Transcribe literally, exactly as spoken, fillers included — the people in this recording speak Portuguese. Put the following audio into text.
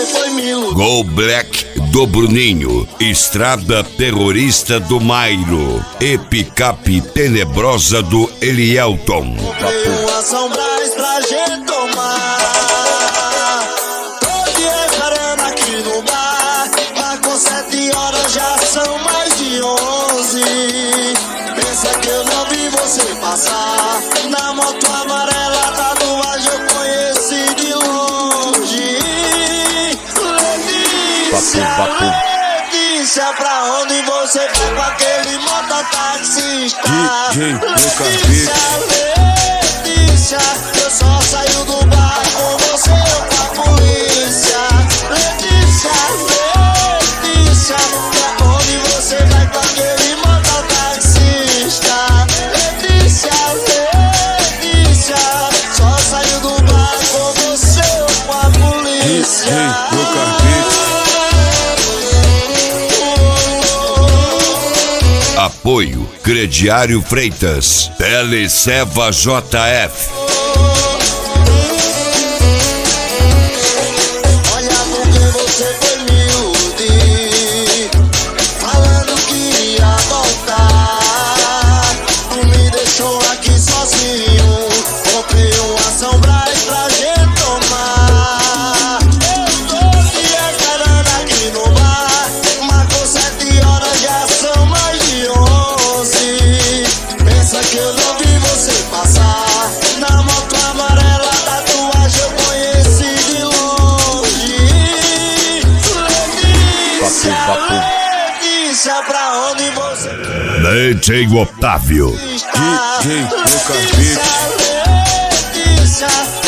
você foi mil. Gol Black do Bruninho, Estrada Terrorista do Mairo e Picape Tenebrosa do Elielton. Comprei uma São Brás pra gente tomar. Tô te esperando aqui no bar, mas com sete horas já são mais de onze. Pensa que eu não vi você passar na moto amarela, tatuagem eu conheci de longe. Letícia, Letícia, pra onde você vai com aquele mototaxista? D J Letícia, Letícia, eu só saio do bar com você ou com a polícia. Letícia, Letícia, pra onde você vai com aquele mototaxista? Letícia, Letícia, só saio do bar com você ou com a polícia. Ei, meu carpete. Apoio Crediário Freitas, Teleceva J F. Olha porque você foi humilde, falando que ia voltar. Tu me deixou aqui sozinho, comprei uma São Brás pra gente tomar. Eu tô te esperando aqui no bar, mas com sete horas já são mais de onze. Pensa que eu não vi você passar na moto amarela, tatuagem eu conheci de longe. Letícia, Letícia, pra onde você D J Otávio. está? D J, meu carpete. Letícia, Letícia,